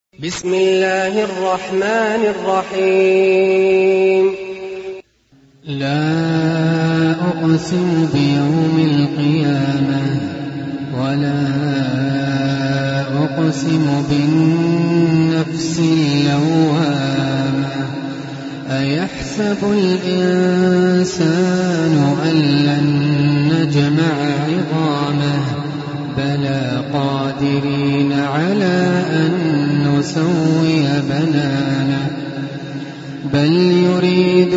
بسم الله الرحمن الرحيم. لا أقسم بيوم القيامة ولا أقسم بالنفس اللوامة أيحسب الإنسان أن لن نجمع عظامه بلى قادرين على أن نسوي بنانه بل يريد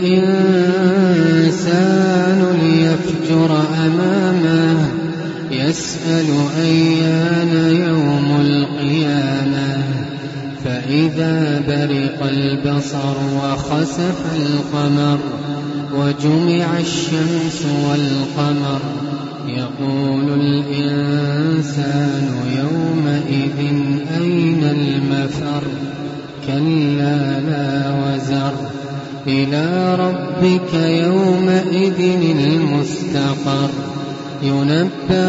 الإنسان ليفجر أمامه يسأل أيان يوم القيامة فإذا برق البصر وخسف القمر وجمع الشمس والقمر يقول الإنسان يومئذ أين المفر كلا لا وزر إلى ربك يومئذ المستقر ينبأ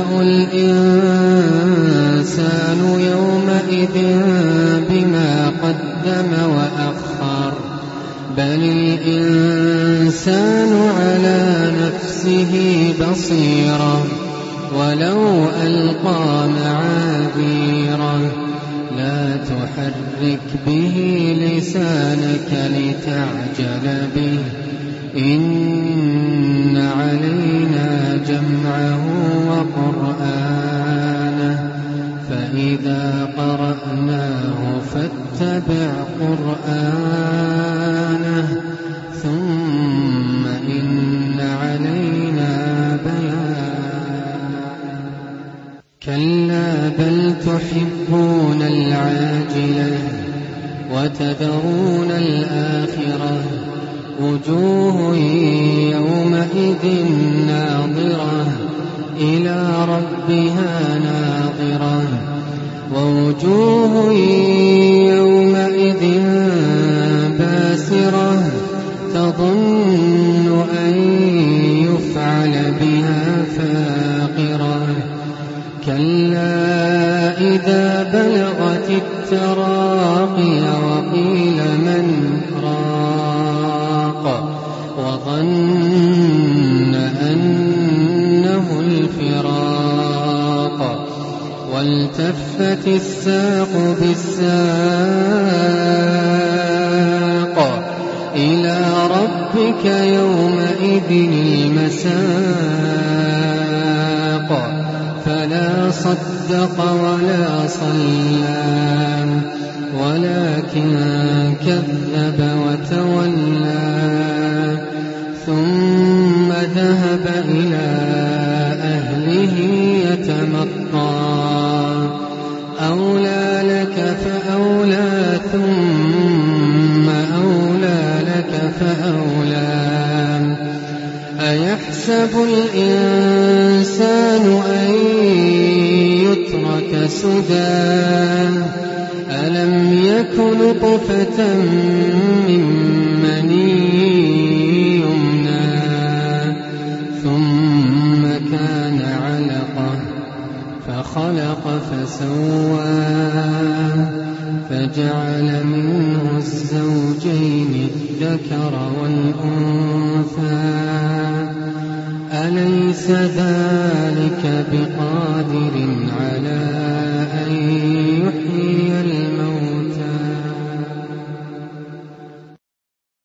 الإنسان يومئذ بما قدم وأخر بل الإنسان على نفسه بصيرة ولو ألقى معاذيره لا تحرك به لسانك لتعجل به إن علينا جمعه وقرآنه فإذا قرأناه فاتبع قرآنه ثم إن علينا بيانه كلا بل تحبون العاجلة وتذرون الآخرة وجوه يومئذ ناظرة إلى ربها ناظرة ووجوه يومئذ باسرة تظن أن يفعل بها فاقرة كلا إذا بلغت التراقي وقيل من راق وظن أنه الفراق والتفت الساق بالساق إلى ربك يومئذ المساق فلا صدق ولا صلى ولكن كذب وتولى ثم ذهب إلى أهله يتمطى أولى لك فأولى ثم أولى لك فأولى أيحسب الإنسان أن يترك سدى ألم يك نطفة من مني يمنى ثم كان علقة فخلق فسوى فجعل منه الزوجين الذكر والأنثى أليس ذلك